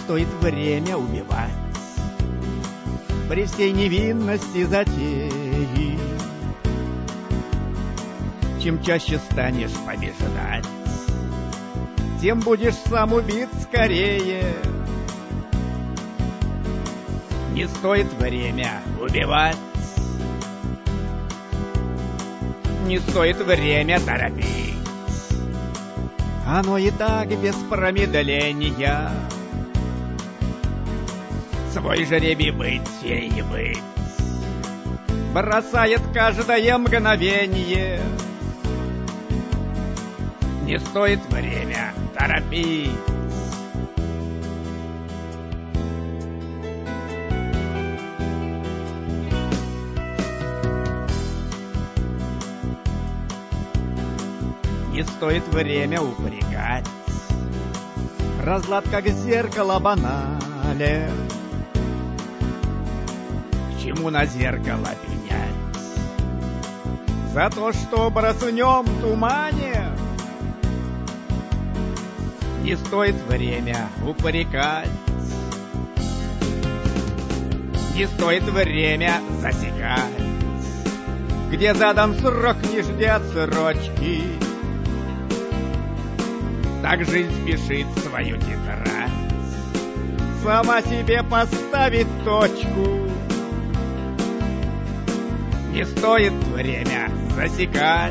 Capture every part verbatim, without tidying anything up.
стоит время убивать при всей невинности затеи. Чем чаще станешь побеждать, тем будешь сам убит скорее. Не стоит время убивать, не стоит время торопить. Оно и так без промедления. Свой жребий быть и не быть бросает каждое мгновение. Не стоит время торопить. Не стоит время упрекать. Разлад, как зеркало, банален. К чему на зеркало пенять? За то, что образ в нем тумане. Не стоит время упрекать. Не стоит время засекать. Где задан срок, не ждят срочки. Так жизнь спешит свою тетрадь сама себе поставить точку. Не стоит время засекать.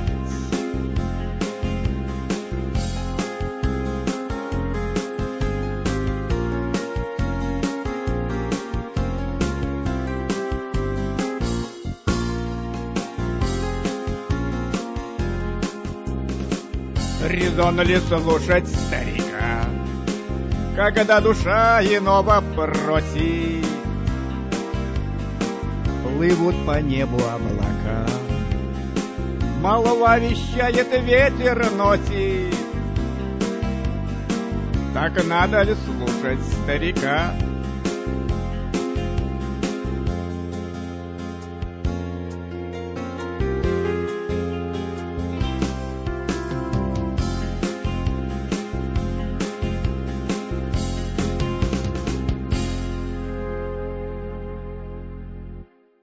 Резонно ли слушать старика, когда душа иного просит? Плывут по небу облака, молва вещает, ветер носит. Так надо ли слушать старика?